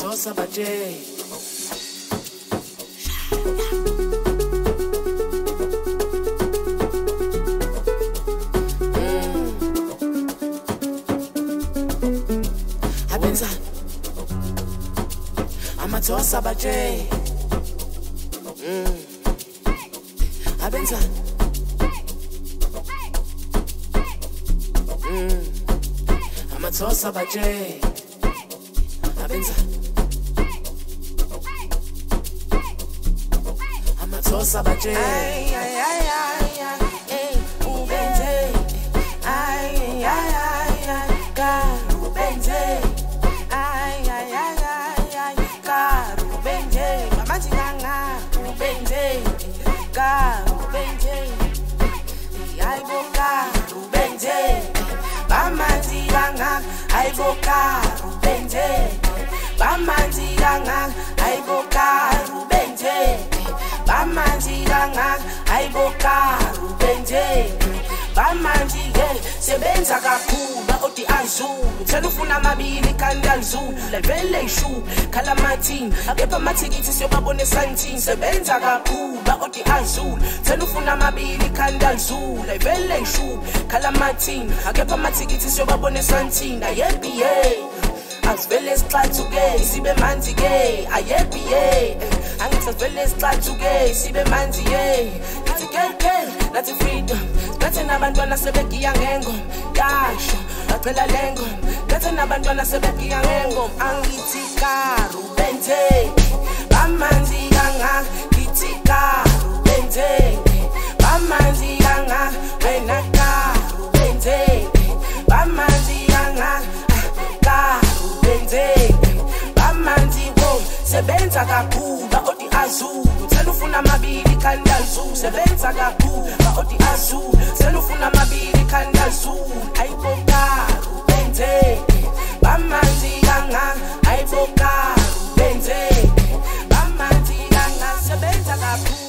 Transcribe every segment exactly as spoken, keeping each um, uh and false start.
Amathosa baje Amathosa baje mm abenza mm Amathosa baje abenza Amathosa baje ay ay ay ay ay ubenze ay ay ay ay ka ubenze ay ay ay ay ka ubenze mamaji nganga ubenze ka ubenze ay boka ubenze mamaji nganga ay boka ubenze mamaji nganga ay boka ubenze mamaji nganga ay boka ubenze mamaji sebenza kakhulu odi azulu thela ufuna amabili kanda azulu levele ishu khala mathini akepha amathikithi siyobabona esantini sebenza kakhulu odi azulu thela ufuna amabili kanda azulu levele ishu khala mathini akepha amathikithi siyobabona esantini ayebiye asivele sixathuke sibe manzi ke ayebiye angithi asivele sixathuke sibe manzi ye nathi keke nathi freedom nathi nabantwana sebegiya ngengoma yasho bacela lengo nathi nabantwana sebegiya ngengoma angithi karu benze bamanzi kanga ngithi karu benze bamanzi kanga wena karu benze bamanzi kanga karu benze bamanzi wo sebenza kakhulu odi azulu thela ufuna amabili khanda azulu sebenza kakhulu odi azulu thela ufuna amabili khanda azulu ayibokaru benze bamanzi kanga ayibokaru benze bamanzi kanga sebenza kakhulu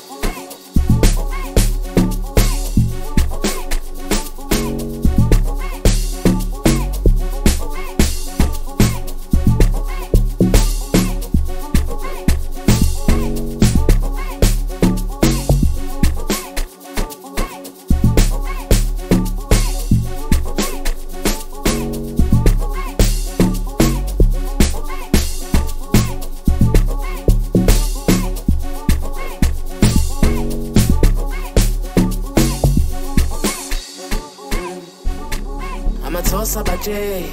Amathosa baje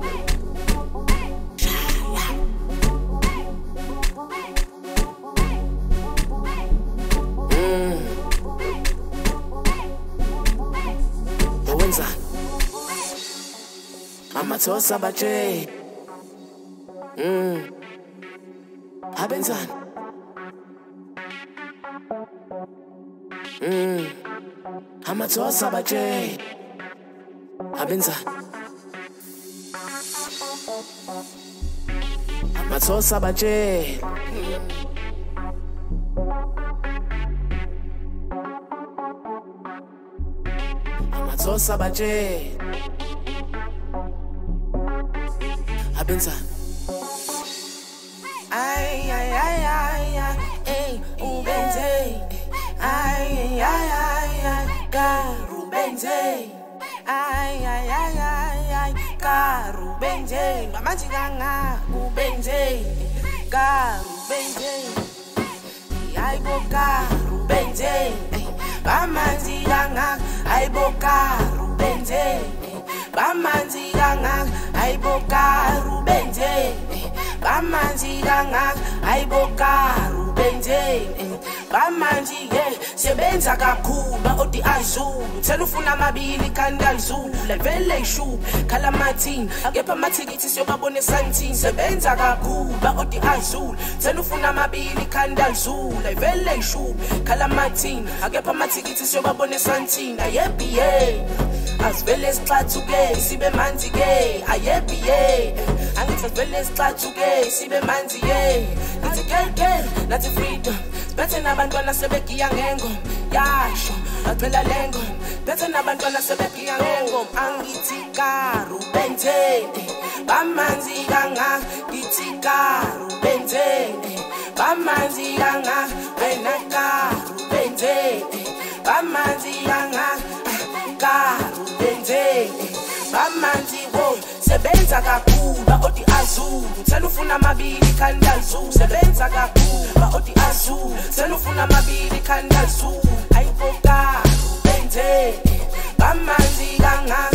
mm Owenza Amathosa baje mm Abenzani mm Amathosa baje Abenzani Amathosa baje Amathosa baje Abenzani ay ay ay ay ay ubenze ay ay ay ay karu benze ay ay ay ay karu benze mamaji kanga ubenze karu benze ay bokaru benze mamaji kanga ay bokaru benze mamaji kanga ay bokaru benze mamaji kanga ay bokaru benze bamanzi ye sebenza kakhulu odi azulu thela ufuna amabili kanda azulu levele ishu khala mathini akepha amathikithi siyobabona esantini sebenza kakhulu odi azulu thela ufuna amabili kanda azulu levele ishu khala mathini akepha amathikithi siyobabona esantini ayebiye asivele sixathuke sibe manzi ke ayebiye angithi asivele sixathuke sibe manzi ye nathi keke nathi freedom bethe nabantwana sebegiya ngengoma yasho bacela lengo bethe nabantwana sebegiya ngengoma angithi karu benze bamanzi kanga ngithi karubenze bamanzi kanga wena karubenze bamanzi kanga karubenze bamanzi wo sebenza kakhulu baodi azulu selufuna mabili kandazulu sebenza kakhulu baodi azulu selufuna mabili kandazulu ayiboka benze bamanzi kanga